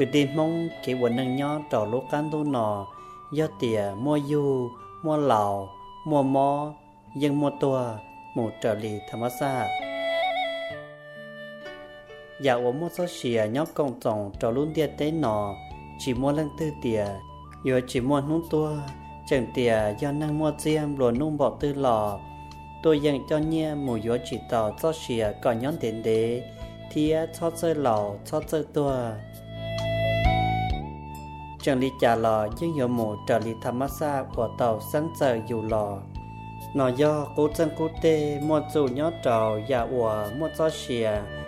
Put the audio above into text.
cứ đi mong cái quần nâng nhỏ trò lô can tu nọ do tỉa mua du mua lào mua mò dân mua tua một trở lì tham sa dạo ở một số xìa nhóc công trọng trò luôn địa tế nọ chỉ mua lần tư tỉa rồi chỉ mua nung tua chẳng tỉa do năng mua chiêm rồi nung bỏ tư lò tôi dành cho nhia mùi gió chỉ tỏ cho xìa còn nhón đến đế thì cho chơi lò cho chơi tua chẳng lý trả lò nhưng hiểu mù trở lý tham sa của tàu sáng giờ dù lò nó do cố chân cố tê mua dù nhó trò và ủa mua cho xìa